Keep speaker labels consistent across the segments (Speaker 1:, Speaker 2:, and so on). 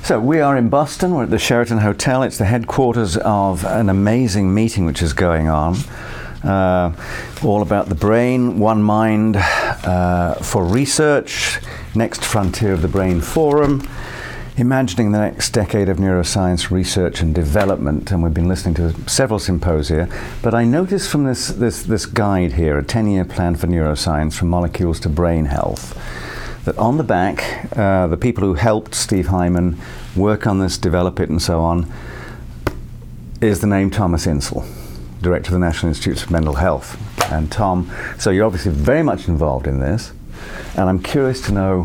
Speaker 1: So we are in Boston. We're at the Sheraton Hotel. It's the headquarters of an amazing meeting which is going on. All about the brain, one mind for research, next frontier of the Brain Forum, imagining the next decade of neuroscience research and development. And we've been listening to several symposia. But I noticed from this guide here, a 10-year plan for neuroscience from molecules to brain health, that on the back, the people who helped Steve Hyman work on this, develop it, and so on, is the name Thomas Insel, Director of the National Institutes of Mental Health. And Tom, so you're obviously very much involved in this, and I'm curious to know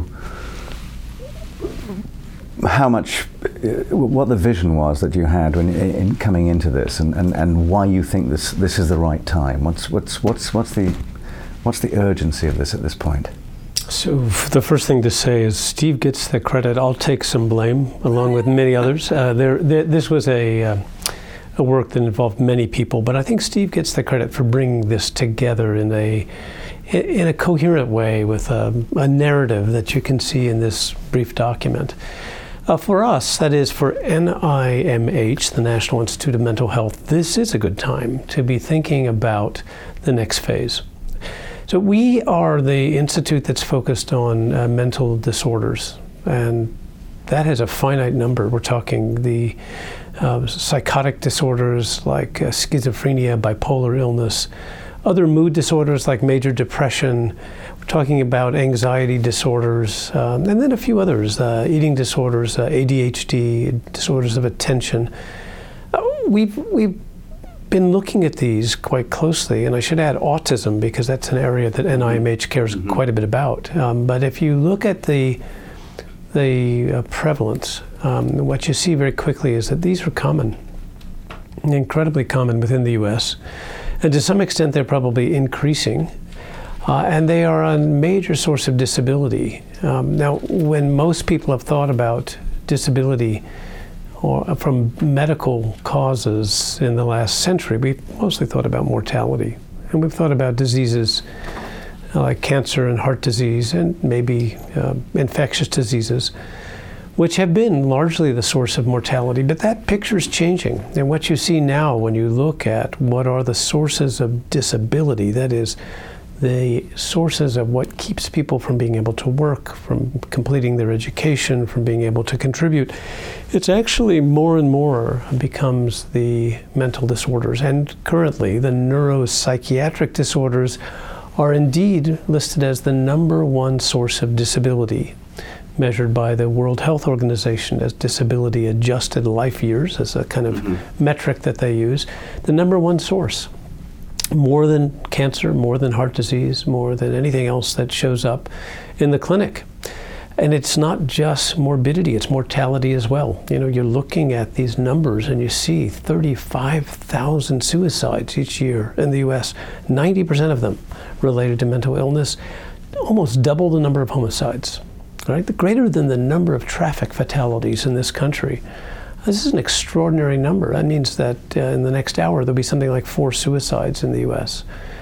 Speaker 1: how much, what the vision was that you had when in coming into this, and why you think this is the right time. What's the urgency of this at this point?
Speaker 2: So the first thing to say is Steve gets the credit. I'll take some blame, along with many others. This was a work that involved many people, but I think Steve gets the credit for bringing this together in a coherent way with a narrative that you can see in this brief document. For us, that is for NIMH, the National Institute of Mental Health, this is a good time to be thinking about the next phase. So we are the institute that's focused on mental disorders, and that has a finite number. We're talking the psychotic disorders like schizophrenia, bipolar illness, other mood disorders like major depression. We're talking about anxiety disorders, and then a few others, eating disorders, ADHD, disorders of attention. We've been looking at these quite closely, and I should add autism because that's an area that NIMH cares quite a bit about. But if you look at the prevalence, what you see very quickly is that these are common, incredibly common within the U.S., and to some extent they're probably increasing, and they are a major source of disability. Now, when most people have thought about disability or from medical causes in the last century, we've mostly thought about mortality. And we've thought about diseases like cancer and heart disease and maybe infectious diseases, which have been largely the source of mortality. But that picture's changing. And what you see now when you look at what are the sources of disability, that is, the sources of what keeps people from being able to work, from completing their education, from being able to contribute, it's actually more and more becomes the mental disorders. And currently, the neuropsychiatric disorders are indeed listed as the #1 source of disability, measured by the World Health Organization as disability adjusted life years, as a kind of metric that they use, the #1 source. More than cancer, more than heart disease, more than anything else that shows up in the clinic. And it's not just morbidity, it's mortality as well. You know, you're looking at these numbers and you see 35,000 suicides each year in the US, 90% of them related to mental illness, almost double the number of homicides, right? Greater than the number of traffic fatalities in this country. This is an extraordinary number. That means that in the next hour, there'll be something like 4 suicides in the US.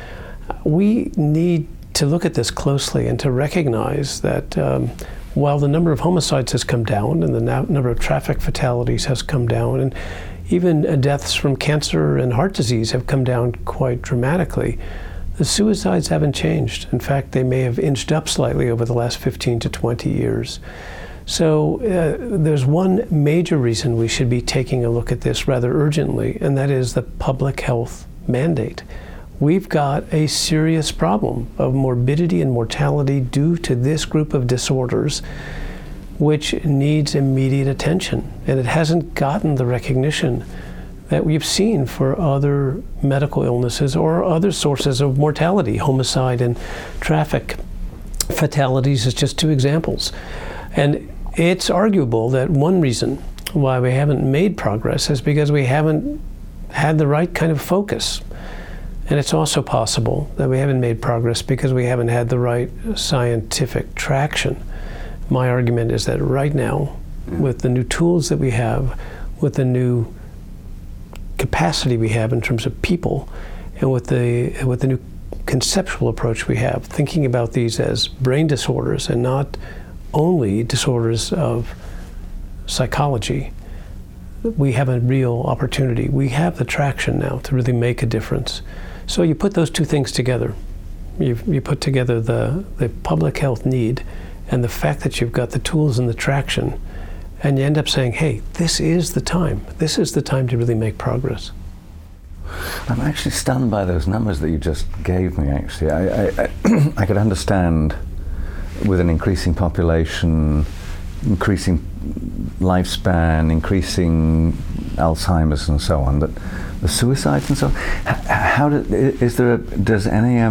Speaker 2: We need to look at this closely and to recognize that while the number of homicides has come down and the number of traffic fatalities has come down, and even deaths from cancer and heart disease have come down quite dramatically, the suicides haven't changed. In fact, they may have inched up slightly over the last 15 to 20 years. So there's one major reason we should be taking a look at this rather urgently, and that is the public health mandate. We've got a serious problem of morbidity and mortality due to this group of disorders, which needs immediate attention. And it hasn't gotten the recognition that we've seen for other medical illnesses or other sources of mortality. Homicide and traffic fatalities is just 2 examples. And it's arguable that one reason why we haven't made progress is because we haven't had the right kind of focus. And it's also possible that we haven't made progress because we haven't had the right scientific traction. My argument is that right now, with the new tools that we have, with the new capacity we have in terms of people, and with the new conceptual approach we have, thinking about these as brain disorders and not only disorders of psychology, we have a real opportunity. We have the traction now to really make a difference. So you put those two things together. You put together the public health need and the fact that you've got the tools and the traction, and you end up saying, hey, this is the time. This is the time to really make progress.
Speaker 1: I'm actually stunned by those numbers that you just gave me, actually. I could understand with an increasing population, increasing lifespan, increasing Alzheimer's and so on, but the suicides and so on, does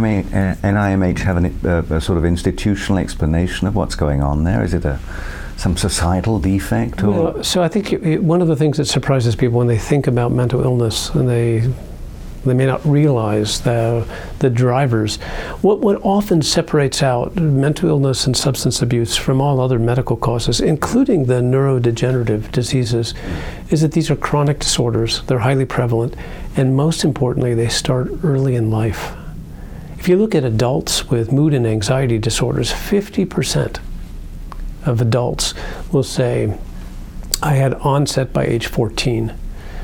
Speaker 1: NIMH have a sort of institutional explanation of what's going on there? Is it some societal defect? Or?
Speaker 2: Well, so I think one of the things that surprises people when they think about mental illness, and they may not realize the drivers. What often separates out mental illness and substance abuse from all other medical causes, including the neurodegenerative diseases, is that these are chronic disorders. They're highly prevalent, and most importantly, they start early in life. If you look at adults with mood and anxiety disorders, 50% of adults will say, I had onset by age 14.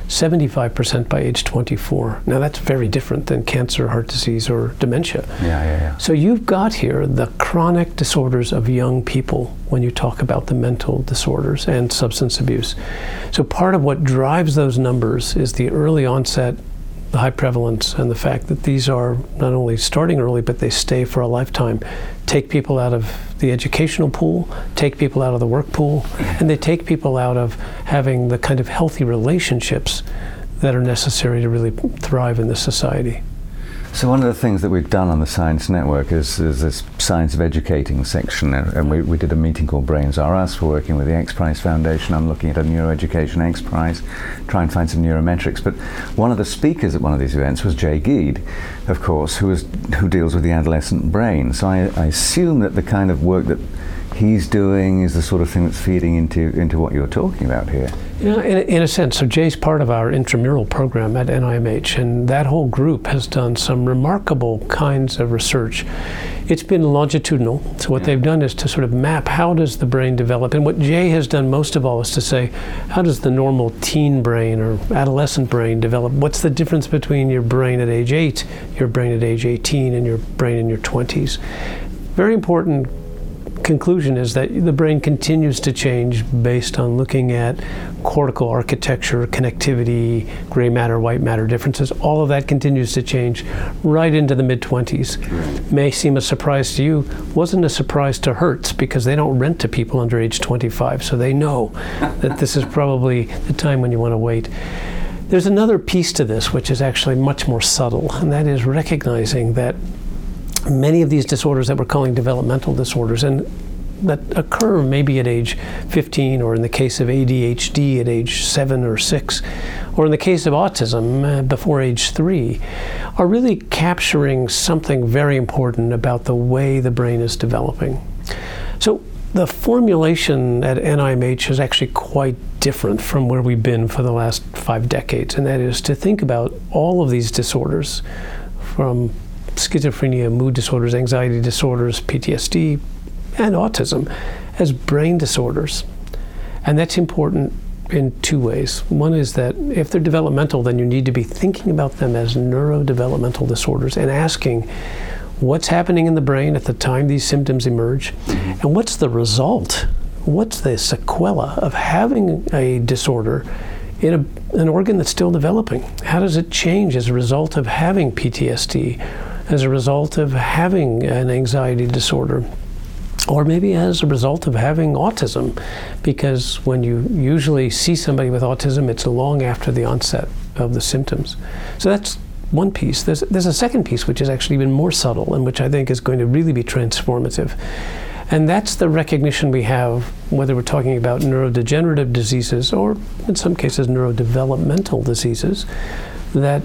Speaker 2: 75% by age 24. Now that's very different than cancer, heart disease, or dementia.
Speaker 1: Yeah.
Speaker 2: So you've got here the chronic disorders of young people when you talk about the mental disorders and substance abuse. So part of what drives those numbers is the early onset, the high prevalence, and the fact that these are not only starting early, but they stay for a lifetime. Take people out of the educational pool, take people out of the work pool, and they take people out of having the kind of healthy relationships that are necessary to really thrive in this society.
Speaker 1: So one of the things that we've done on the Science Network is this Science of Educating section, and we did a meeting called Brains R Us. We're working with the X Prize Foundation. I'm looking at a Neuroeducation X Prize, try and find some neurometrics. But one of the speakers at one of these events was Jay Geed, of course, who deals with the adolescent brain. So I assume that the kind of work that he's doing is the sort of thing that's feeding into what you're talking about here.
Speaker 2: Yeah, in a sense. So Jay's part of our intramural program at NIMH, and that whole group has done some remarkable kinds of research. It's been longitudinal. So what they've done is to sort of map how does the brain develop. And what Jay has done most of all is to say, how does the normal teen brain or adolescent brain develop? What's the difference between your brain at age 8, your brain at age 18, and your brain in your 20s? Very important conclusion is that the brain continues to change based on looking at cortical architecture, connectivity, gray matter, white matter differences. All of that continues to change right into the mid-20s. May seem a surprise to you. Wasn't a surprise to Hertz because they don't rent to people under age 25, so they know that this is probably the time when you want to wait. There's another piece to this which is actually much more subtle, and that is recognizing that many of these disorders that we're calling developmental disorders and that occur maybe at age 15, or in the case of ADHD at age 7 or 6, or in the case of autism before age 3, are really capturing something very important about the way the brain is developing. So the formulation at NIMH is actually quite different from where we've been for the last 5 decades, and that is to think about all of these disorders, from schizophrenia, mood disorders, anxiety disorders, PTSD, and autism, as brain disorders. And that's important in 2 ways. One is that if they're developmental, then you need to be thinking about them as neurodevelopmental disorders and asking what's happening in the brain at the time these symptoms emerge, and what's the result? What's the sequela of having a disorder in an organ that's still developing? How does it change as a result of having PTSD, as a result of having an anxiety disorder, or maybe as a result of having autism? Because when you usually see somebody with autism, it's long after the onset of the symptoms. So that's one piece. There's a second piece which is actually even more subtle and which I think is going to really be transformative. And that's the recognition we have, whether we're talking about neurodegenerative diseases or in some cases neurodevelopmental diseases, that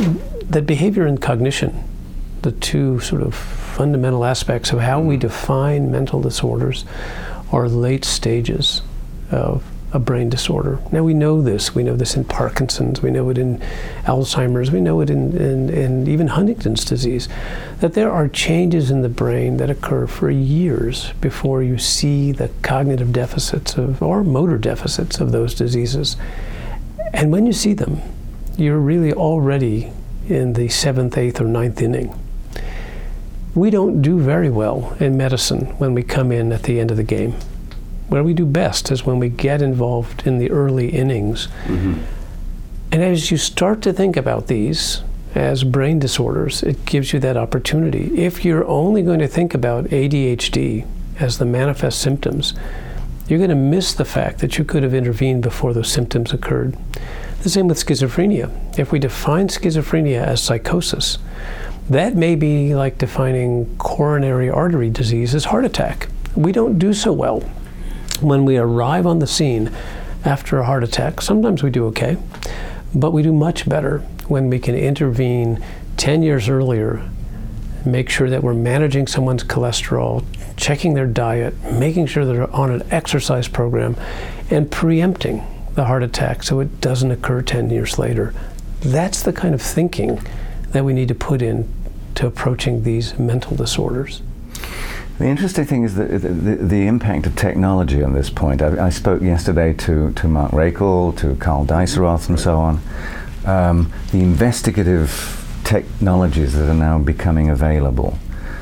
Speaker 2: behavior and cognition, the 2 sort of fundamental aspects of how we define mental disorders, are late stages of a brain disorder. Now we know this. We know this in Parkinson's. We know it in Alzheimer's. We know it in even Huntington's disease, that there are changes in the brain that occur for years before you see the cognitive deficits or motor deficits of those diseases. And when you see them, you're really already in the 7th, 8th, or 9th inning. We don't do very well in medicine when we come in at the end of the game. Where we do best is when we get involved in the early innings. Mm-hmm. And as you start to think about these as brain disorders, it gives you that opportunity. If you're only going to think about ADHD as the manifest symptoms, you're going to miss the fact that you could have intervened before those symptoms occurred. The same with schizophrenia. If we define schizophrenia as psychosis, that may be like defining coronary artery disease as heart attack. We don't do so well when we arrive on the scene after a heart attack. Sometimes we do okay, but we do much better when we can intervene 10 years earlier, make sure that we're managing someone's cholesterol, checking their diet, making sure they're on an exercise program, and preempting the heart attack so it doesn't occur 10 years later. That's the kind of thinking that we need to put in to approaching these mental disorders.
Speaker 1: The interesting thing is the impact of technology on this point. I spoke yesterday to Mark Rakel, to Carl Dijsselroth, and so on. The investigative technologies that are now becoming available,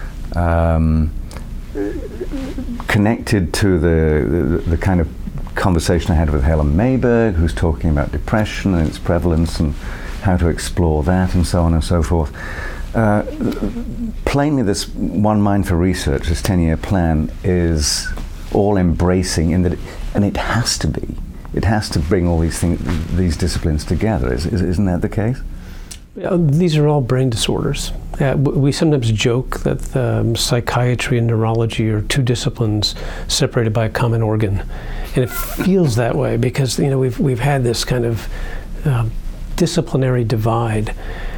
Speaker 1: connected to the kind of conversation I had with Helen Mayberg, who's talking about depression and its prevalence and how to explore that and so on and so forth. Plainly, this One Mind for Research, this 10-year plan, is all embracing in that, and it has to be. It has to bring all these things, these disciplines together. Isn't that the case?
Speaker 2: These are all brain disorders. We sometimes joke that psychiatry and neurology are two disciplines separated by a common organ, and it feels that way because we've had this kind of disciplinary divide.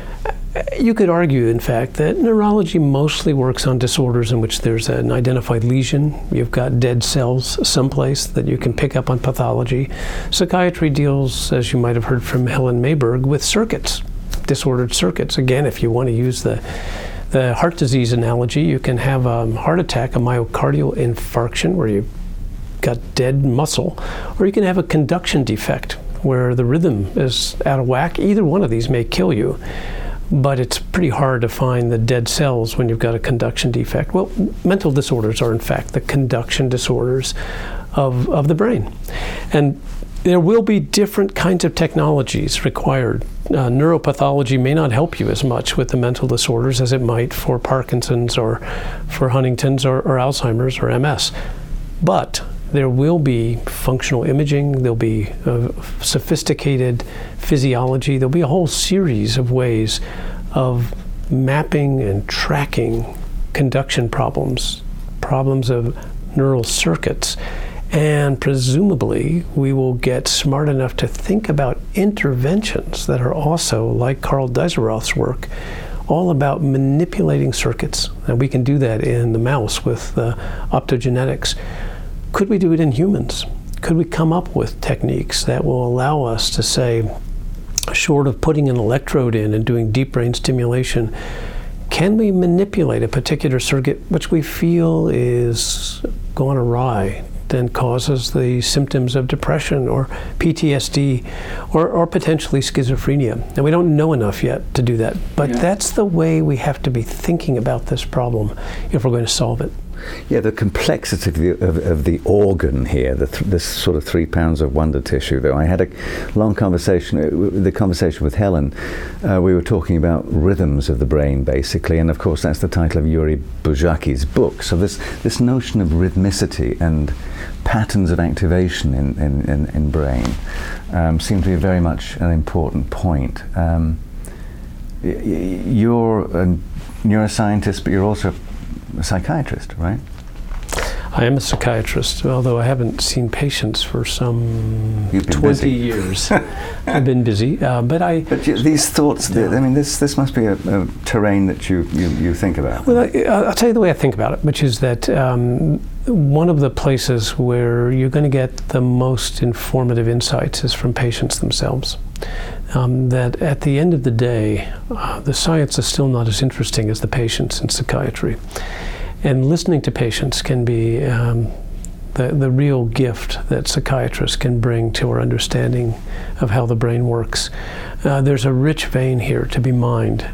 Speaker 2: You could argue, in fact, that neurology mostly works on disorders in which there's an identified lesion. You've got dead cells someplace that you can pick up on pathology. Psychiatry deals, as you might have heard from Helen Mayberg, with circuits, disordered circuits. Again, if you want to use the heart disease analogy, you can have a heart attack, a myocardial infarction, where you've got dead muscle, or you can have a conduction defect where the rhythm is out of whack. Either one of these may kill you. But it's pretty hard to find the dead cells when you've got a conduction defect. Well, mental disorders are in fact the conduction disorders of the brain. And there will be different kinds of technologies required. Neuropathology may not help you as much with the mental disorders as it might for Parkinson's or for Huntington's or Alzheimer's or MS. But there will be functional imaging, there'll be sophisticated physiology, there'll be a whole series of ways of mapping and tracking conduction problems of neural circuits. And presumably, we will get smart enough to think about interventions that are also, like Carl Dijsselroth's work, all about manipulating circuits. And we can do that in the mouse with optogenetics. Could we do it in humans? Could we come up with techniques that will allow us to say, short of putting an electrode in and doing deep brain stimulation, can we manipulate a particular circuit which we feel is gone awry, then causes the symptoms of depression or PTSD or potentially schizophrenia? And we don't know enough yet to do that. But that's the way we have to be thinking about this problem if we're going to solve it.
Speaker 1: Yeah, the complexity of the organ here, this sort of 3 pounds of wonder tissue, though. I had a long conversation, the conversation with Helen. We were talking about rhythms of the brain, basically, and of course that's the title of Yuri Buzhaki's book. So this notion of rhythmicity and patterns of activation in brain seem to be very much an important point. You're a neuroscientist, but you're also a psychiatrist, right?
Speaker 2: I am a psychiatrist, although I haven't seen patients for some 20
Speaker 1: busy.
Speaker 2: years. I've been busy, but
Speaker 1: these thoughts, I mean, this must be a terrain that you think about.
Speaker 2: Well, I'll tell you the way I think about it, which is that one of the places where you're going to get the most informative insights is from patients themselves. That at the end of the day, the science is still not as interesting as the patients in psychiatry. And listening to patients can be the real gift that psychiatrists can bring to our understanding of how the brain works. There's a rich vein here to be mined.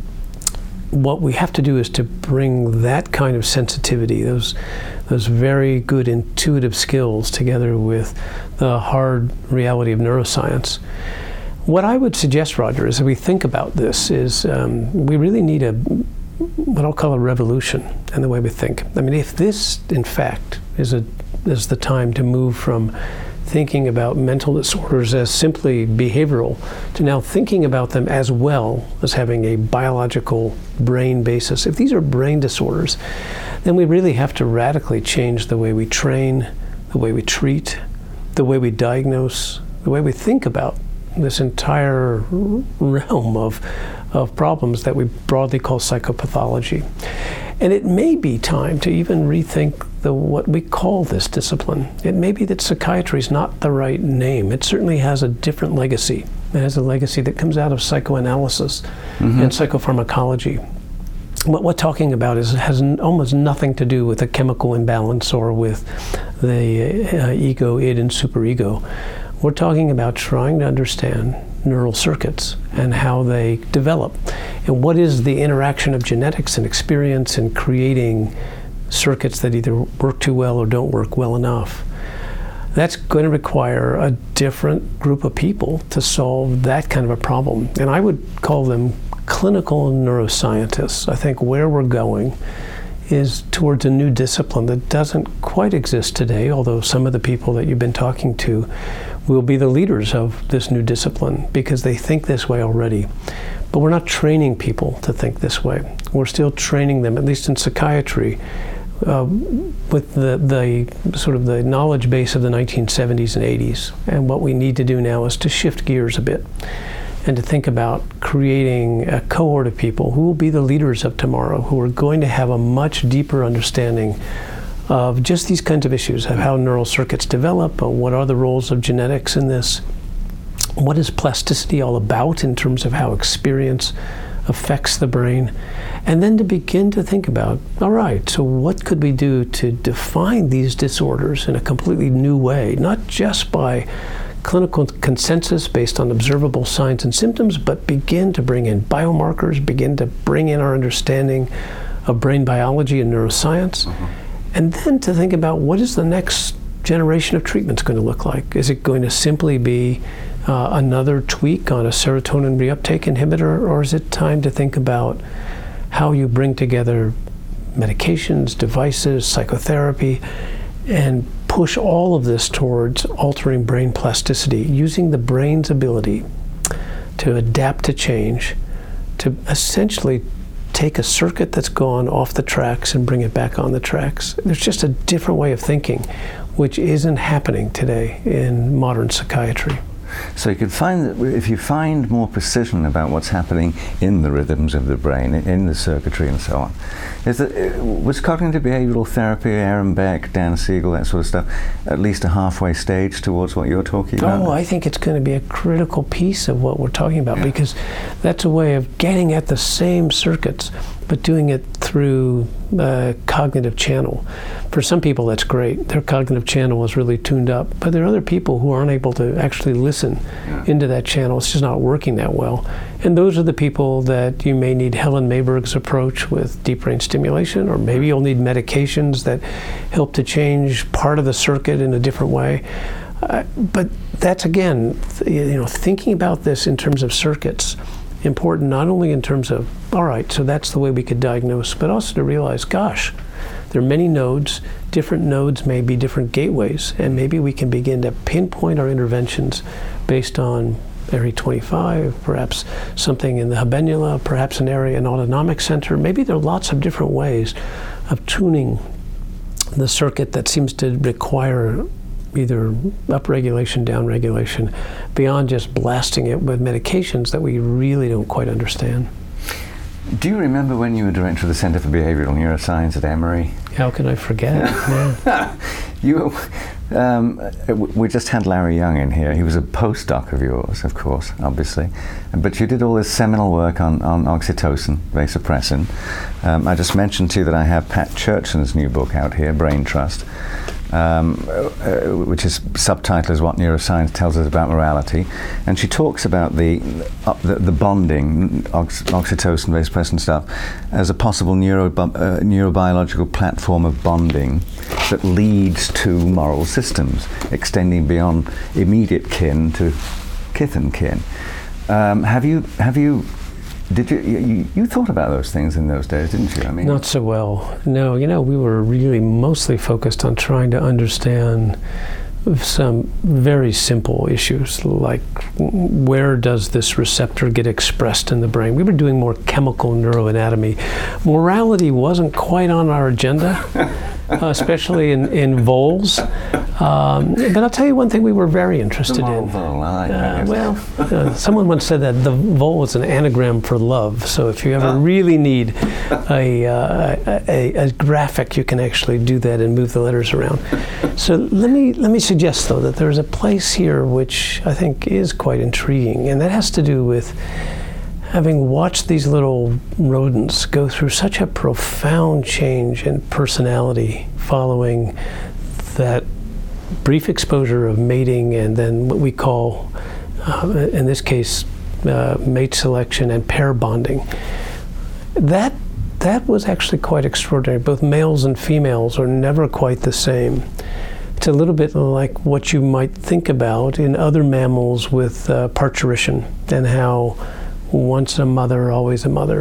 Speaker 2: What we have to do is to bring that kind of sensitivity, those very good intuitive skills, together with the hard reality of neuroscience. What I would suggest, Roger, as we think about this, is we really need what I'll call a revolution in the way we think. I mean, if this, in fact, is the time to move from thinking about mental disorders as simply behavioral to now thinking about them as well as having a biological brain basis. If these are brain disorders, then we really have to radically change the way we train, the way we treat, the way we diagnose, the way we think about this entire realm of problems that we broadly call psychopathology. And it may be time to even rethink what we call this discipline. It may be that psychiatry is not the right name. It certainly has a different legacy. It has a legacy that comes out of psychoanalysis and psychopharmacology. What we're talking about has almost nothing to do with a chemical imbalance or with the ego, id, and superego. We're talking about trying to understand neural circuits and how they develop, and what is the interaction of genetics and experience in creating circuits that either work too well or don't work well enough. That's going to require a different group of people to solve that kind of a problem, and I would call them clinical neuroscientists. I think where we're going is towards a new discipline that doesn't quite exist today, although some of the people that you've been talking to will be the leaders of this new discipline because they think this way already. But we're not training people to think this way. We're still training them, at least in psychiatry, with the sort of the knowledge base of the 1970s and 80s. And what we need to do now is to shift gears a bit and to think about creating a cohort of people who will be the leaders of tomorrow, who are going to have a much deeper understanding of just these kinds of issues, of how neural circuits develop, what are the roles of genetics in this, what is plasticity all about in terms of how experience affects the brain, and then to begin to think about, all right, so what could we do to define these disorders in a completely new way, not just by clinical consensus based on observable signs and symptoms, but begin to bring in biomarkers, begin to bring in our understanding of brain biology and neuroscience, and then to think about what is the next generation of treatments going to look like. Is it going to simply be another tweak on a serotonin reuptake inhibitor, or is it time to think about how you bring together medications, devices, psychotherapy, and push all of this towards altering brain plasticity, using the brain's ability to adapt to change, to essentially take a circuit that's gone off the tracks and bring it back on the tracks. There's just a different way of thinking, which isn't happening today in modern psychiatry.
Speaker 1: So you can find that if you find more precision about what's happening in the rhythms of the brain, in the circuitry and so on, was cognitive behavioral therapy, Aaron Beck, Dan Siegel, that sort of stuff, at least a halfway stage towards what you're talking about?
Speaker 2: Oh, I think it's going to be a critical piece of what we're talking about, because that's a way of getting at the same circuits, but doing it through a cognitive channel. For some people, that's great. Their cognitive channel is really tuned up, but there are other people who aren't able to actually listen into that channel. It's just not working that well. And those are the people that you may need Helen Mayberg's approach with deep brain stimulation, or maybe you'll need medications that help to change part of the circuit in a different way. But that's, again, thinking about this in terms of circuits, important not only in terms of, all right, so that's the way we could diagnose, but also to realize, gosh, there are many nodes. Different nodes may be different gateways, and maybe we can begin to pinpoint our interventions based on Area 25, perhaps something in the habenula, perhaps an area, an autonomic center. Maybe there are lots of different ways of tuning the circuit that seems to require either upregulation, downregulation, beyond just blasting it with medications that we really don't quite understand.
Speaker 1: Do you remember when you were director of the Center for Behavioral Neuroscience at Emory?
Speaker 2: How can I forget? Yeah.
Speaker 1: We just had Larry Young in here. He was a postdoc of yours, of course, obviously. But you did all this seminal work on oxytocin, vasopressin. I just mentioned to you that I have Pat Churchin's new book out here, Brain Trust, which is subtitled as What Neuroscience Tells Us About Morality. And she talks about the bonding, oxytocin, vasopressin stuff, as a possible neurobiological platform of bonding that leads to moral systems, extending beyond immediate kin to kith and kin. Did you thought about those things in those days, didn't you? I mean,
Speaker 2: not so well. No, we were really mostly focused on trying to understand some very simple issues, like where does this receptor get expressed in the brain? We were doing more chemical neuroanatomy. Morality wasn't quite on our agenda, especially in voles. But I'll tell you one thing we were very interested in. Someone once said that the vole is an anagram for love. So if you ever really need a graphic, you can actually do that and move the letters around. So let me suggest, though, that there's a place here which I think is quite intriguing, and that has to do with having watched these little rodents go through such a profound change in personality following that brief exposure of mating and then what we call, in this case, mate selection and pair bonding. That was actually quite extraordinary. Both males and females are never quite the same. It's a little bit like what you might think about in other mammals with parturition and how once a mother, always a mother.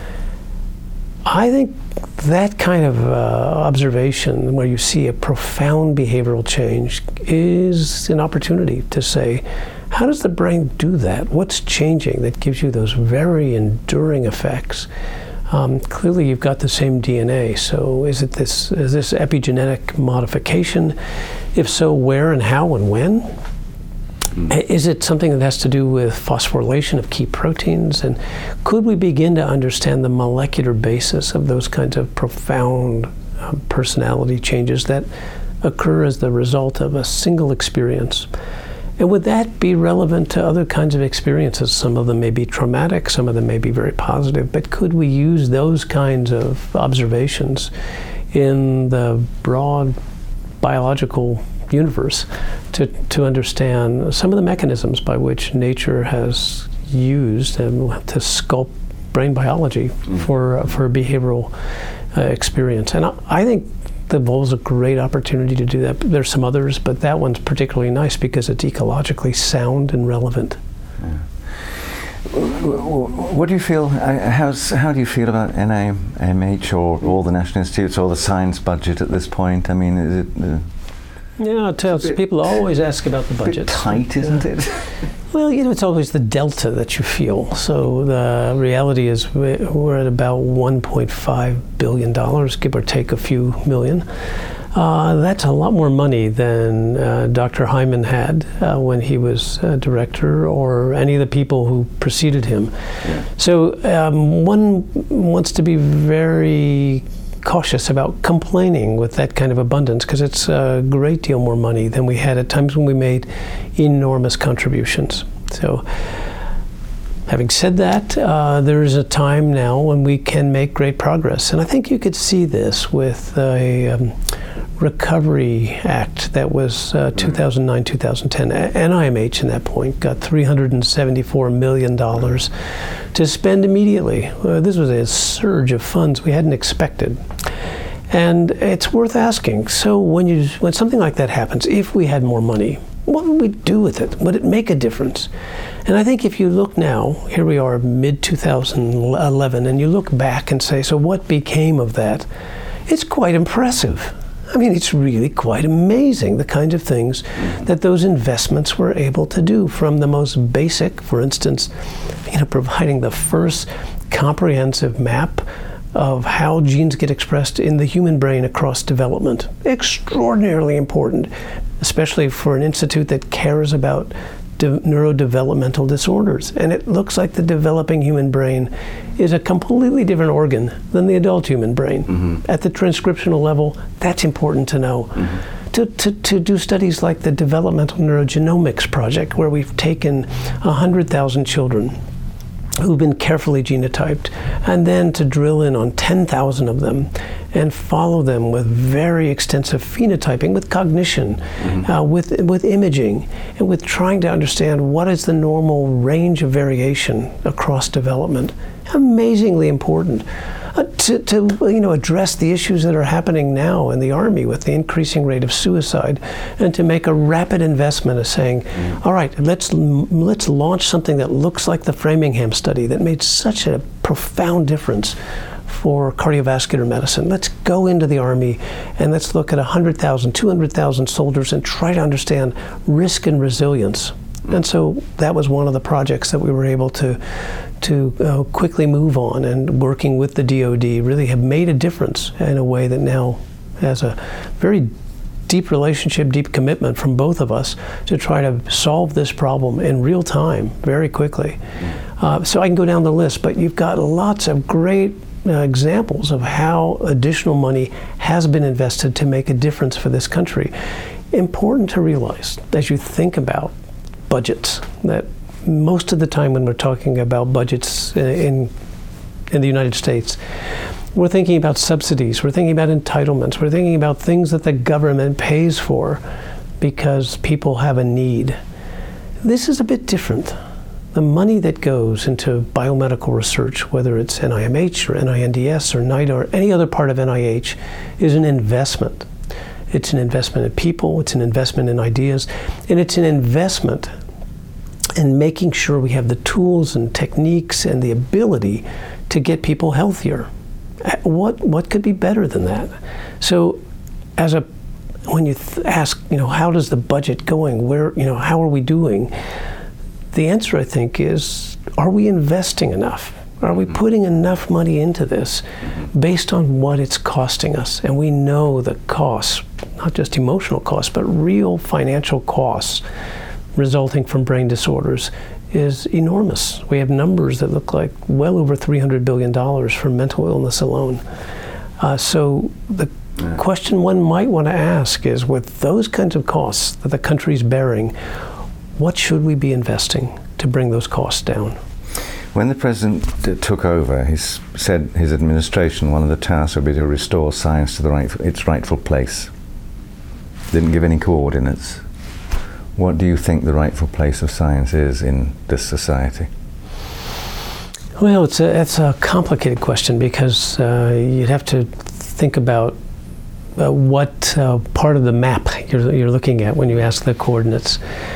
Speaker 2: I think that kind of observation where you see a profound behavioral change is an opportunity to say, how does the brain do that? What's changing that gives you those very enduring effects? Clearly you've got the same DNA, so is this epigenetic modification? If so, where and how and when? Is it something that has to do with phosphorylation of key proteins? And could we begin to understand the molecular basis of those kinds of profound personality changes that occur as the result of a single experience? And would that be relevant to other kinds of experiences? Some of them may be traumatic, some of them may be very positive, but could we use those kinds of observations in the broad biological universe to understand some of the mechanisms by which nature has used to sculpt brain biology for a behavioral experience? And I think the vole is a great opportunity to do that. There's some others, but that one's particularly nice because it's ecologically sound and relevant.
Speaker 1: Yeah. What do you feel? How do you feel about NIMH or all the national institutes or the science budget at this point? I mean, is it?
Speaker 2: People always ask about the budget.
Speaker 1: A bit tight, isn't it?
Speaker 2: Well, it's always the delta that you feel. So the reality is we're at about $1.5 billion, give or take a few million. That's a lot more money than Dr. Hyman had when he was director, or any of the people who preceded him. Yeah. So one wants to be very cautious about complaining with that kind of abundance, because it's a great deal more money than we had at times when we made enormous contributions. So having said that, there is a time now when we can make great progress. And I think you could see this with a Recovery Act that was 2009-2010. NIMH, in that point, got $374 million to spend immediately. This was a surge of funds we hadn't expected. And it's worth asking, so when something like that happens, if we had more money, what would we do with it? Would it make a difference? And I think if you look now, here we are mid-2011, and you look back and say, so what became of that? It's quite impressive. I mean, it's really quite amazing, the kinds of things that those investments were able to do, from the most basic, for instance, providing the first comprehensive map of how genes get expressed in the human brain across development. Extraordinarily important, especially for an institute that cares about neurodevelopmental disorders. And it looks like the developing human brain is a completely different organ than the adult human brain. At the transcriptional level, that's important to know. To do studies like the Developmental Neurogenomics Project, where we've taken 100,000 children who've been carefully genotyped, and then to drill in on 10,000 of them and follow them with very extensive phenotyping, with cognition, with imaging, and with trying to understand what is the normal range of variation across development. Amazingly important. To address the issues that are happening now in the Army with the increasing rate of suicide, and to make a rapid investment of saying, all right, let's launch something that looks like the Framingham study that made such a profound difference for cardiovascular medicine. Let's go into the Army and let's look at 100,000, 200,000 soldiers and try to understand risk and resilience. And so that was one of the projects that we were able to quickly move on, and working with the DoD really have made a difference in a way that now has a very deep relationship, deep commitment from both of us to try to solve this problem in real time, very quickly. So I can go down the list, but you've got lots of great examples of how additional money has been invested to make a difference for this country. Important to realize as you think about budgets that most of the time when we're talking about budgets in the United States, we're thinking about subsidies, we're thinking about entitlements, we're thinking about things that the government pays for because people have a need. This is a bit different. The money that goes into biomedical research, whether it's NIMH or NINDS or NIDA or any other part of NIH, is an investment. It's an investment in people, it's an investment in ideas, and it's an investment in making sure we have the tools and techniques and the ability to get people healthier. What could be better than that? So when you ask, how does the budget going? How are we doing? The answer, I think, is, are we investing enough? Are we putting enough money into this based on what it's costing us? And we know the costs, not just emotional costs, but real financial costs resulting from brain disorders is enormous. We have numbers that look like well over $300 billion for mental illness alone. So the question one might want to ask is, with those kinds of costs that the country's bearing, what should we be investing to bring those costs down?
Speaker 1: When the president took over, he said his administration, one of the tasks would be to restore science to its rightful place. Didn't give any coordinates. What do you think the rightful place of science is in this society?
Speaker 2: Well, it's a complicated question, because you'd have to think about what part of the map you're looking at when you ask the coordinates.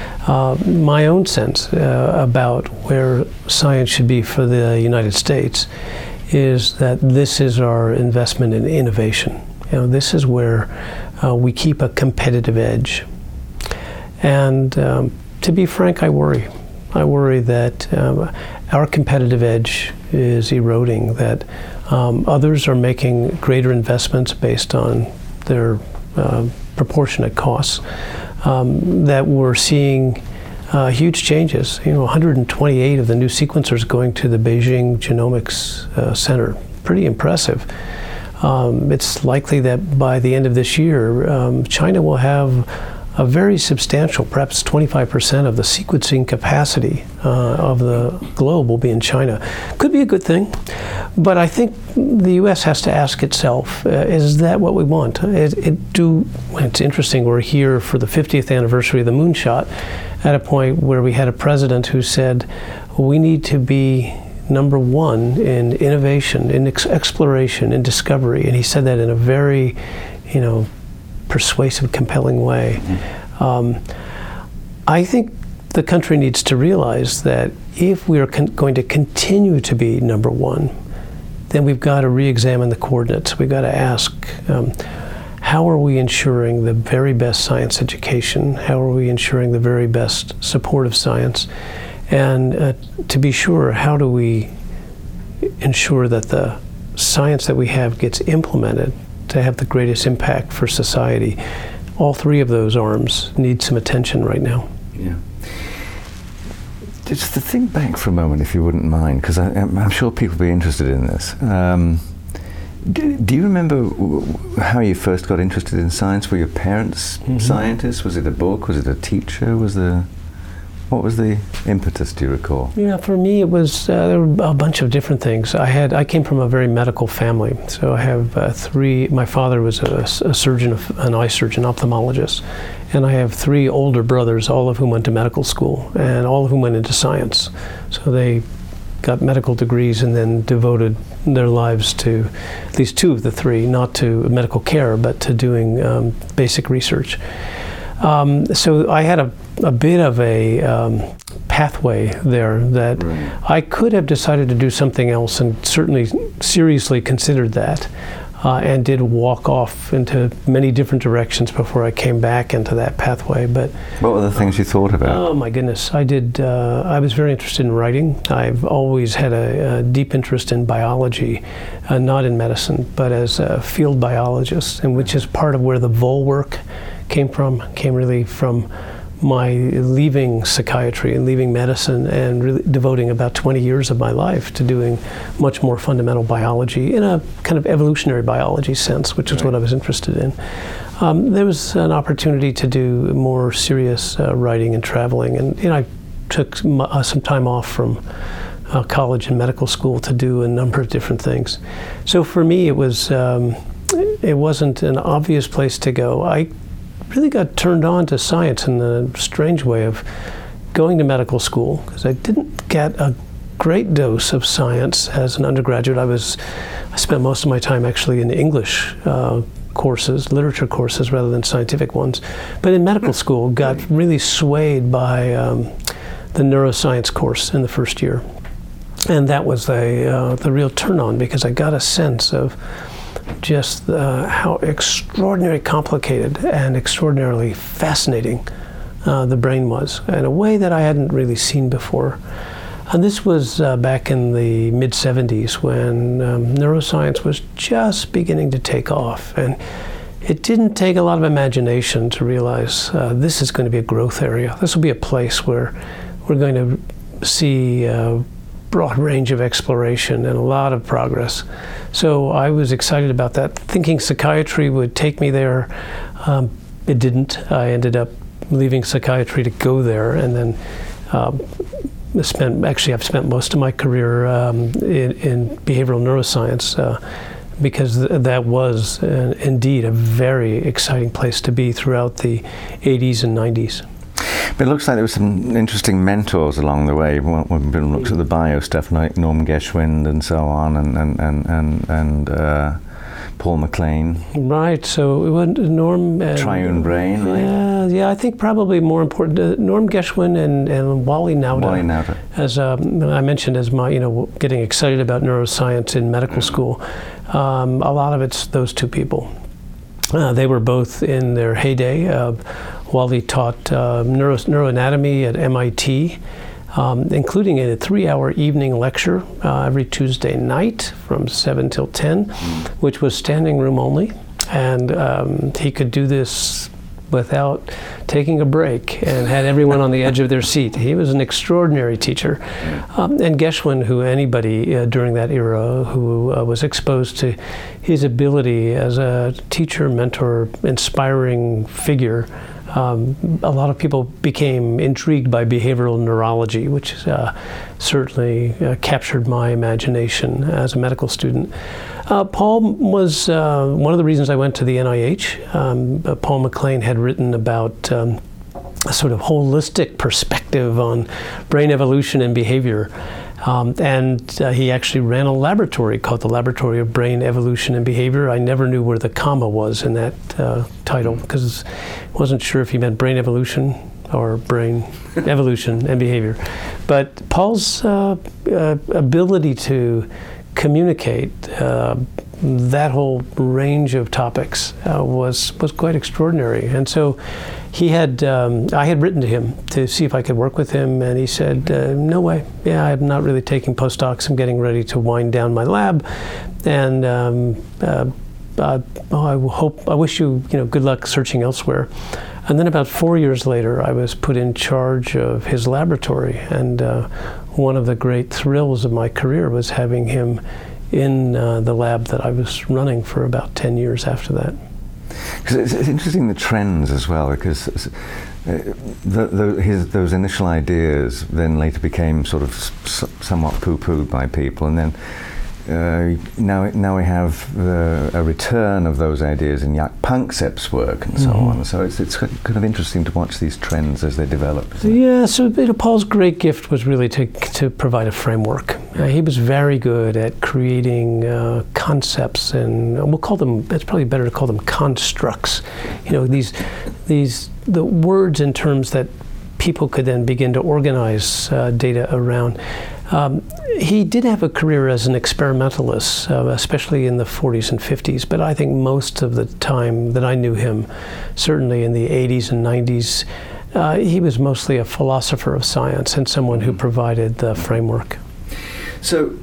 Speaker 2: My own sense about where science should be for the United States is that this is our investment in innovation. This is where we keep a competitive edge. And to be frank, I worry. I worry that our competitive edge is eroding, that others are making greater investments based on their proportionate costs, that we're seeing huge changes. 128 of the new sequencers going to the Beijing Genomics Center. Pretty impressive. It's likely that by the end of this year, China will have a very substantial, perhaps 25% of the sequencing capacity of the globe will be in China. Could be a good thing, but I think the U.S. has to ask itself, is that what we want? It's interesting, we're here for the 50th anniversary of the moonshot at a point where we had a president who said, we need to be number one in innovation, in exploration, in discovery, and he said that in a very, persuasive, compelling way. I think the country needs to realize that if we are going to continue to be number one, then we've got to re-examine the coordinates. We've got to ask, how are we ensuring the very best science education? How are we ensuring the very best support of science? And to be sure, how do we ensure that the science that we have gets implemented to have the greatest impact for society. All three of those arms need some attention right now.
Speaker 1: Yeah. Just to think back for a moment, if you wouldn't mind, because I'm sure people will be interested in this. Do you remember how you first got interested in science? Were your parents scientists? Was it a book? Was it a teacher? What was the impetus, do you recall?
Speaker 2: Yeah, for me it was, there were a bunch of different things. I came from a very medical family, so I have three. My father was a surgeon, an eye surgeon, ophthalmologist, and I have three older brothers, all of whom went to medical school, and all of whom went into science. So they got medical degrees and then devoted their lives to, at least two of the three, not to medical care, but to doing basic research. So I had a bit of a pathway there that I could have decided to do something else, and certainly seriously considered that, and did walk off into many different directions before I came back into that pathway. But
Speaker 1: what were the things you thought about?
Speaker 2: Oh my goodness, I was very interested in writing. I've always had a deep interest in biology, not in medicine, but as a field biologist, and which is part of where the Vol work came really from my leaving psychiatry and leaving medicine and really devoting about 20 years of my life to doing much more fundamental biology in a kind of evolutionary biology sense, which is what I was interested in. There was an opportunity to do more serious writing and traveling, and I took some time off from college and medical school to do a number of different things. So for me, it wasn't an obvious place to go. I really got turned on to science in a strange way of going to medical school, because I didn't get a great dose of science as an undergraduate. I spent most of my time actually in English courses, literature courses, rather than scientific ones. But in medical school, got really swayed by the neuroscience course in the first year. And that was the real turn on, because I got a sense of just how extraordinarily complicated and extraordinarily fascinating the brain was, in a way that I hadn't really seen before. And this was back in the mid-'70s, when neuroscience was just beginning to take off. And it didn't take a lot of imagination to realize this is going to be a growth area. This will be a place where we're going to see broad range of exploration and a lot of progress. So I was excited about that, thinking psychiatry would take me there. It didn't. I ended up leaving psychiatry to go there, and then I've spent most of my career in behavioral neuroscience, because that was indeed a very exciting place to be throughout the 80s and 90s.
Speaker 1: But it looks like there were some interesting mentors along the way. When one looks at the bio stuff, like Norm Geschwind and so on, and Paul MacLean.
Speaker 2: Right. So it was Norm.
Speaker 1: Triune Brain, right?
Speaker 2: Yeah. I think probably more important, Norm Geschwind and Wally Nauta.
Speaker 1: Wally Nauta.
Speaker 2: As I mentioned, as my getting excited about neuroscience in medical school, a lot of it's those two people. They were both in their heyday. Wally taught neuroanatomy at MIT, including a 3-hour evening lecture every Tuesday night from 7 till 10, which was standing room only. And he could do this without taking a break, and had everyone on the edge of their seat. He was an extraordinary teacher. And Geschwind, who anybody during that era who was exposed to his ability as a teacher, mentor, inspiring figure, a lot of people became intrigued by behavioral neurology, which certainly captured my imagination as a medical student. Paul was one of the reasons I went to the NIH. Paul MacLean had written about a sort of holistic perspective on brain evolution and behavior. And he actually ran a laboratory called the Laboratory of Brain Evolution and Behavior. I never knew where the comma was in that title, because I wasn't sure if he meant brain evolution or brain evolution and behavior. But Paul's ability to communicate that whole range of topics was quite extraordinary. And so he had, I had written to him to see if I could work with him, and he said, no way. Yeah, I'm not really taking postdocs. I'm getting ready to wind down my lab. And I wish you good luck searching elsewhere. And then about 4 years later, I was put in charge of his laboratory. And one of the great thrills of my career was having him in the lab that I was running for about 10 years after that.
Speaker 1: Because it's interesting, the trends as well, because those initial ideas then later became sort of somewhat poo-pooed by people, and then now we have a return of those ideas in Jaak Panksepp's work and so on. So it's kind of interesting to watch these trends as they develop.
Speaker 2: Yeah, so Paul's great gift was really to provide a framework. He was very good at creating concepts, and we'll call them, it's probably better to call them constructs. The words and terms that people could then begin to organize data around. He did have a career as an experimentalist, especially in the 40s and 50s, but I think most of the time that I knew him, certainly in the 80s and 90s, he was mostly a philosopher of science and someone who provided the framework.
Speaker 1: So,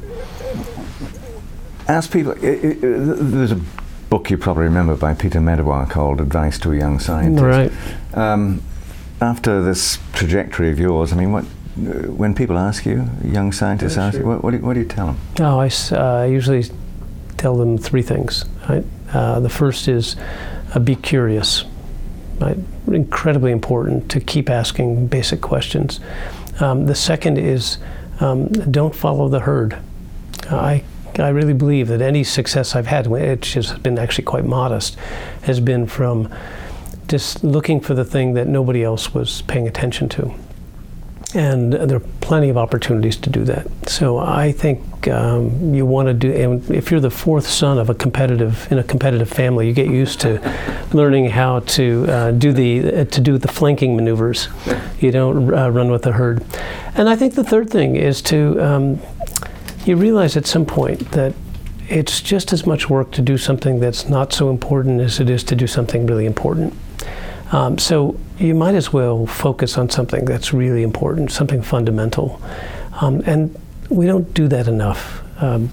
Speaker 1: as people, there's a book you probably remember by Peter Medawar called Advice to a Young Scientist.
Speaker 2: Right.
Speaker 1: After this trajectory of yours, I mean, when people ask you, young scientists ask you, what do you tell them?
Speaker 2: Oh, I usually tell them three things. Right? The first is be curious. Right? Incredibly important to keep asking basic questions. The second is don't follow the herd. I really believe that any success I've had, which has been actually quite modest, has been from just looking for the thing that nobody else was paying attention to. And there are plenty of opportunities to do that. So I think you want to do, and if you're the fourth son of in a competitive family, you get used to learning how to do the flanking maneuvers. You don't run with the herd. And I think the third thing is to you realize at some point that it's just as much work to do something that's not so important as it is to do something really important. So you might as well focus on something that's really important, something fundamental. And we don't do that enough.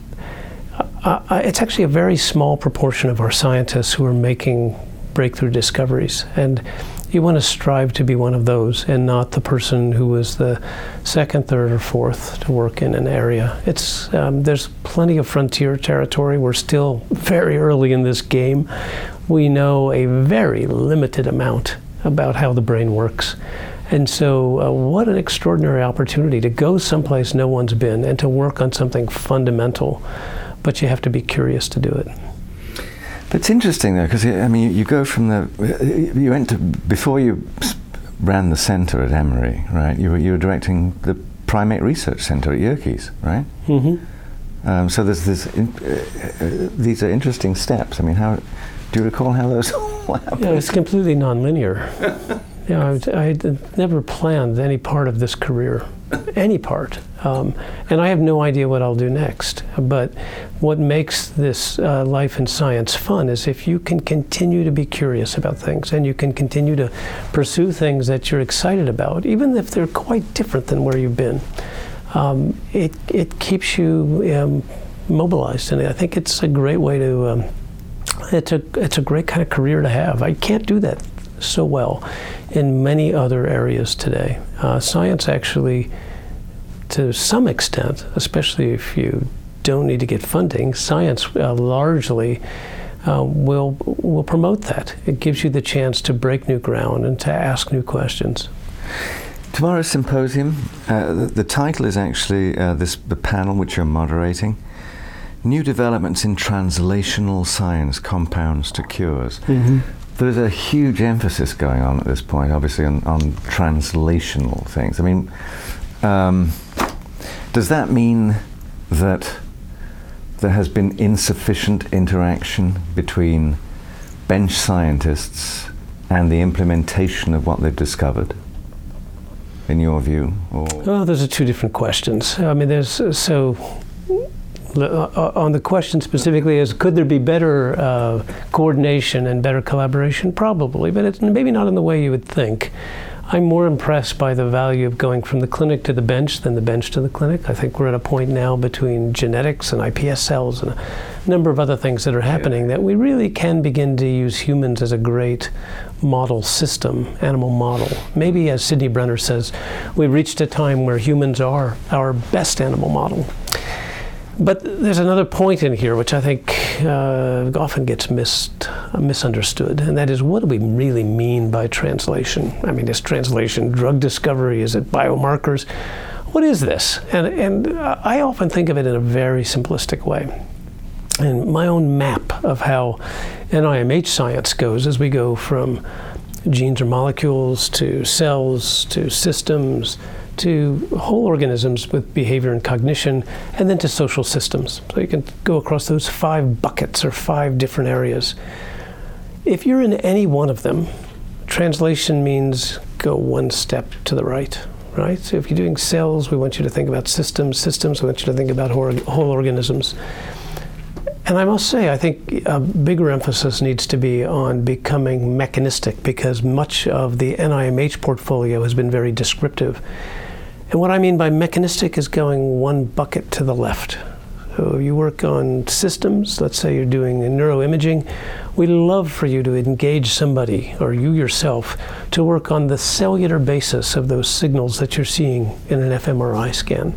Speaker 2: It's actually a very small proportion of our scientists who are making breakthrough discoveries. And you want to strive to be one of those and not the person who was the second, third, or fourth to work in an area. There's plenty of frontier territory. We're still very early in this game. We know a very limited amount about how the brain works. And so what an extraordinary opportunity to go someplace no one's been and to work on something fundamental, but you have to be curious to do it.
Speaker 1: But it's interesting though, because I mean, you go from you went to, before you ran the center at Emory, right? You were directing the Primate Research Center at Yerkes, right? Mm-hmm. So there's these are interesting steps. I mean, do you recall how those all happened?
Speaker 2: Yeah, it's completely nonlinear. I never planned any part of this career, any part. And I have no idea what I'll do next. But what makes this life in science fun is if you can continue to be curious about things and you can continue to pursue things that you're excited about, even if they're quite different than where you've been. It keeps you mobilized, and I think it's a great way to. It's a great kind of career to have. I can't do that so well in many other areas today. Science actually, to some extent, especially if you don't need to get funding, science largely will promote that. It gives you the chance to break new ground and to ask new questions.
Speaker 1: Tomorrow's symposium, the title is actually the panel which you're moderating. New developments in translational science, compounds to cures. Mm-hmm. There's a huge emphasis going on at this point, obviously, on translational things. I mean, does that mean that there has been insufficient interaction between bench scientists and the implementation of what they've discovered, in your view?
Speaker 2: Well, those are two different questions. I mean, on the question specifically is, could there be better coordination and better collaboration? Probably, but it's maybe not in the way you would think. I'm more impressed by the value of going from the clinic to the bench than the bench to the clinic. I think we're at a point now between genetics and iPS cells and a number of other things that are happening that we really can begin to use humans as a great model system, animal model. Maybe, as Sidney Brenner says, we've reached a time where humans are our best animal model. But there's another point in here which I think often gets misunderstood, and that is, what do we really mean by translation? I mean, is translation drug discovery? Is it biomarkers? What is this? And I often think of it in a very simplistic way. And my own map of how NIMH science goes as we go from genes or molecules to cells to systems to whole organisms with behavior and cognition, and then to social systems. So you can go across those 5 buckets or 5 different areas. If you're in any one of them, translation means go one step to the right, right? So if you're doing cells, we want you to think about systems. Systems, we want you to think about whole organisms. And I must say, I think a bigger emphasis needs to be on becoming mechanistic, because much of the NIMH portfolio has been very descriptive. And what I mean by mechanistic is going one bucket to the left. So you work on systems, let's say you're doing neuroimaging, we'd love for you to engage somebody, or you yourself, to work on the cellular basis of those signals that you're seeing in an fMRI scan.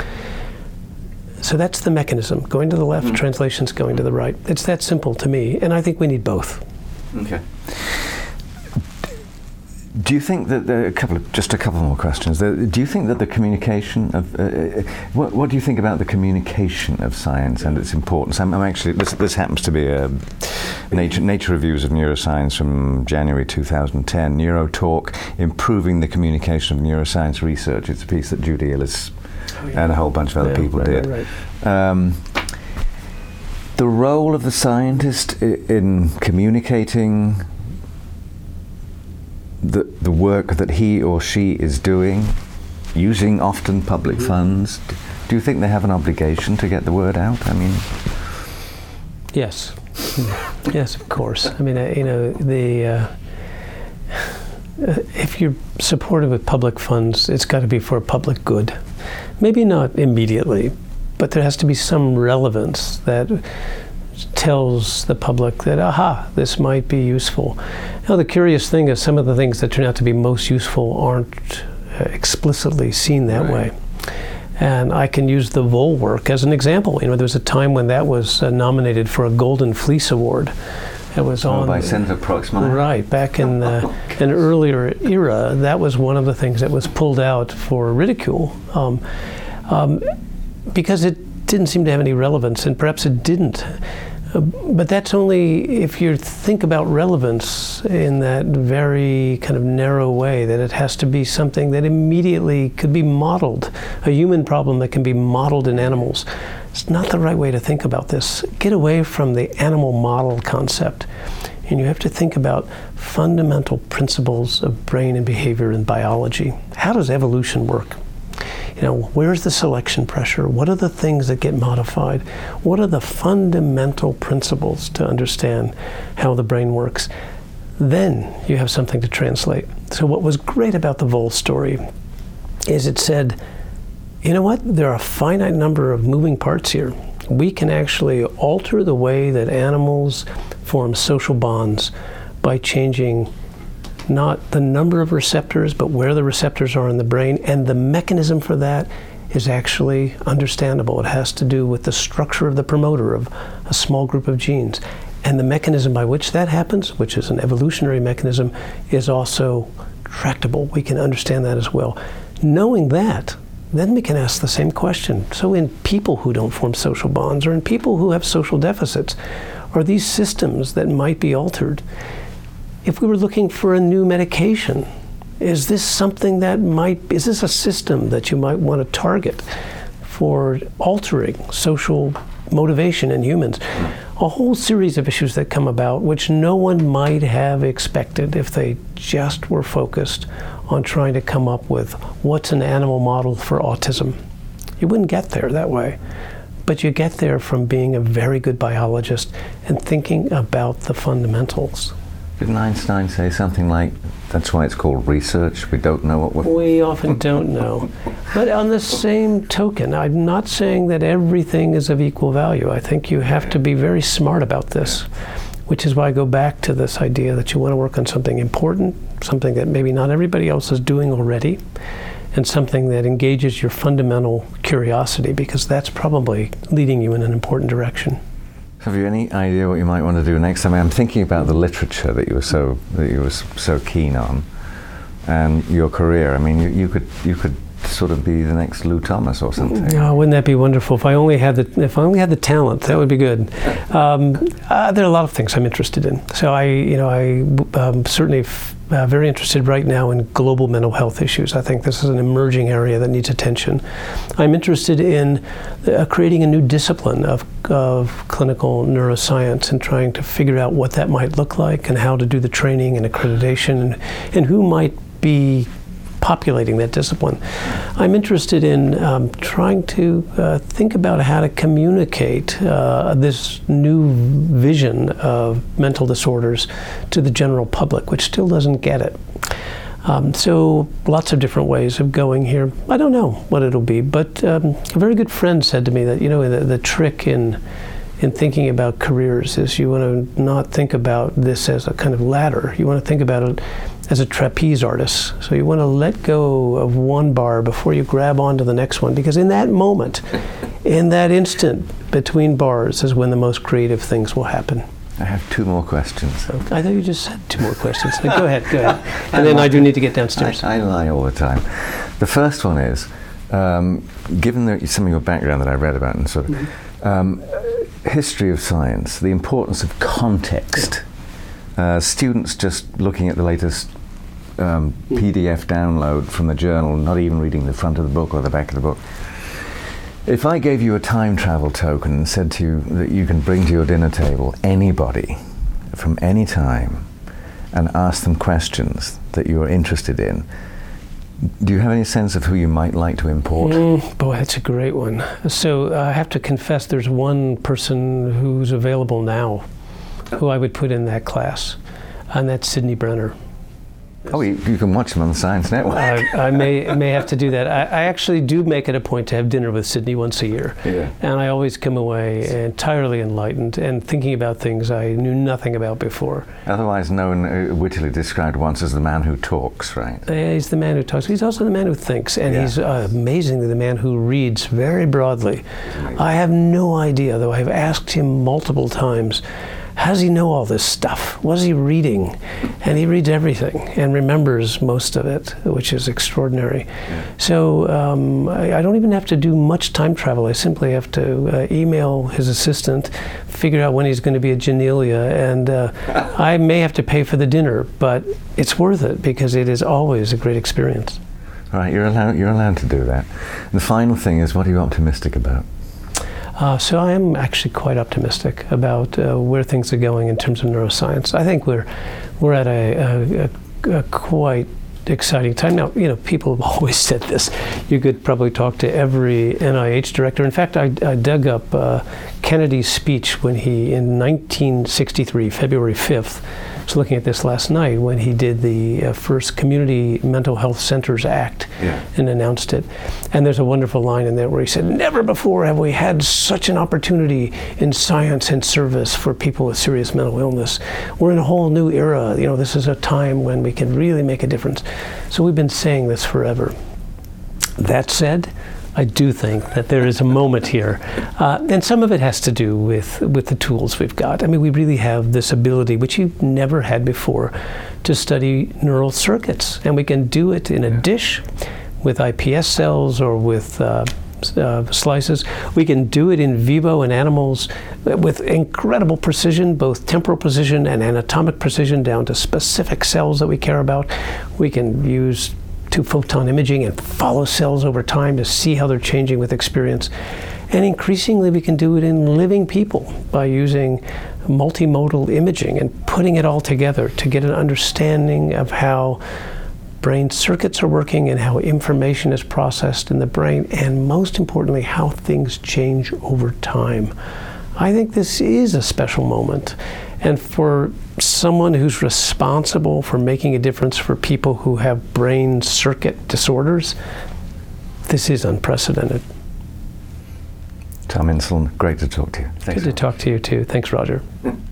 Speaker 2: So that's the mechanism, going to the left, translation's going to the right. It's that simple to me, and I think we need both.
Speaker 1: Okay. Do you think that just a couple more questions? Do you think that the communication of what do you think about the communication of science and its importance? I'm actually this happens to be a Nature Reviews of Neuroscience from January 2010. NeuroTalk: Improving the Communication of Neuroscience Research. It's a piece that Judy Illes and a whole bunch of other people did. Right. The role of the scientist in communicating the work that he or she is doing, using often public funds, do you think they have an obligation to get the word out? I mean,
Speaker 2: yes, yes, of course. I mean, if you're supported with public funds, it's got to be for public good. Maybe not immediately, but there has to be some relevance that tells the public that, aha, this might be useful. Now, the curious thing is some of the things that turn out to be most useful aren't explicitly seen that way. And I can use the Vole work as an example. There was a time when that was nominated for a Golden Fleece Award. It was
Speaker 1: by Senator Proxmire.
Speaker 2: Right, back in an earlier era, that was one of the things that was pulled out for ridicule, because it didn't seem to have any relevance, and perhaps it didn't. But that's only if you think about relevance in that very kind of narrow way, that it has to be something that immediately could be modeled, a human problem that can be modeled in animals. It's not the right way to think about this. Get away from the animal model concept, and you have to think about fundamental principles of brain and behavior and biology. How does evolution work? Where's the selection pressure? What are the things that get modified? What are the fundamental principles to understand how the brain works? Then you have something to translate. So what was great about the Vole story is it said, you know what? There are a finite number of moving parts here. We can actually alter the way that animals form social bonds by changing not the number of receptors, but where the receptors are in the brain, and the mechanism for that is actually understandable. It has to do with the structure of the promoter of a small group of genes. And the mechanism by which that happens, which is an evolutionary mechanism, is also tractable. We can understand that as well. Knowing that, then we can ask the same question. So in people who don't form social bonds, or in people who have social deficits, are these systems that might be altered? If we were looking for a new medication, is this something that is this a system that you might want to target for altering social motivation in humans? A whole series of issues that come about which no one might have expected if they just were focused on trying to come up with what's an animal model for autism. You wouldn't get there that way. But you get there from being a very good biologist and thinking about the fundamentals.
Speaker 1: Didn't Einstein say something like, that's why it's called research, we don't know what we're...
Speaker 2: We often don't know. But on the same token, I'm not saying that everything is of equal value. I think you have to be very smart about this, which is why I go back to this idea that you want to work on something important, something that maybe not everybody else is doing already, and something that engages your fundamental curiosity, because that's probably leading you in an important direction.
Speaker 1: Have you any idea what you might want to do next? I mean, I'm thinking about the literature that you were so keen on, and your career. I mean, you could sort of be the next Lou Thomas or something.
Speaker 2: Oh, wouldn't that be wonderful? If I only had the talent, that would be good. There are a lot of things I'm interested in. So I'm certainly very interested right now in global mental health issues. I think this is an emerging area that needs attention. I'm interested in creating a new discipline of clinical neuroscience and trying to figure out what that might look like and how to do the training and accreditation and who might be populating that discipline. I'm interested in trying to think about how to communicate this new vision of mental disorders to the general public, which still doesn't get it. So lots of different ways of going here. I don't know what it'll be, but a very good friend said to me that, the trick in thinking about careers is you want to not think about this as a kind of ladder. You want to think about it as a trapeze artist. So you want to let go of one bar before you grab onto the next one, because in that moment, in that instant between bars is when the most creative things will happen.
Speaker 1: I have 2 more questions.
Speaker 2: I thought you just said 2 more questions. Go ahead. And then I do need to get downstairs.
Speaker 1: I lie all the time. The first one is, given some of your background that I read about and sort of, history of science, the importance of context. Students just looking at the latest PDF download from the journal, not even reading the front of the book or the back of the book. If I gave you a time travel token and said to you that you can bring to your dinner table anybody from any time and ask them questions that you are interested in, do you have any sense of who you might like to import?
Speaker 2: Boy, that's a great one. So I have to confess there's one person who's available now who I would put in that class, and that's Sidney Brenner.
Speaker 1: Oh, you can watch him on the Science Network.
Speaker 2: I may have to do that. I actually do make it a point to have dinner with Sidney once a year.
Speaker 1: Yeah.
Speaker 2: And I always come away entirely enlightened and thinking about things I knew nothing about before.
Speaker 1: Otherwise known, wittily described once as the man who talks, right?
Speaker 2: He's the man who talks. He's also the man who thinks, and he's amazingly the man who reads very broadly. I have no idea, though I've asked him multiple times, how does he know all this stuff? What is he reading? And he reads everything and remembers most of it, which is extraordinary. Yeah. So I don't even have to do much time travel. I simply have to email his assistant, figure out when he's going to be at Janelia, and I may have to pay for the dinner, but it's worth it because it is always a great experience.
Speaker 1: All right, you're allowed to do that. And the final thing is, what are you optimistic about?
Speaker 2: So I am actually quite optimistic about where things are going in terms of neuroscience. I think we're at a quite exciting time now. People have always said this. You could probably talk to every NIH director. In fact, I dug up Kennedy's speech when he, in 1963, February 5th, I was looking at this last night, when he did the first Community Mental Health Centers Act and announced it. And there's a wonderful line in there where he said, never before have we had such an opportunity in science and service for people with serious mental illness. We're in a whole new era. This is a time when we can really make a difference. So we've been saying this forever. That said, I do think that there is a moment here, and some of it has to do with the tools we've got. I mean, we really have this ability, which you've never had before, to study neural circuits, and we can do it in a dish with iPS cells or with slices. We can do it in vivo in animals with incredible precision, both temporal precision and anatomic precision, down to specific cells that we care about. We can use 2-photon imaging and follow cells over time to see how they're changing with experience. And increasingly we can do it in living people by using multimodal imaging and putting it all together to get an understanding of how brain circuits are working and how information is processed in the brain, and most importantly, how things change over time. I think this is a special moment. And for someone who's responsible for making a difference for people who have brain circuit disorders, this is unprecedented.
Speaker 1: Tom Insel, great to talk to you. Thanks.
Speaker 2: Good to talk to you too. Thanks, Roger.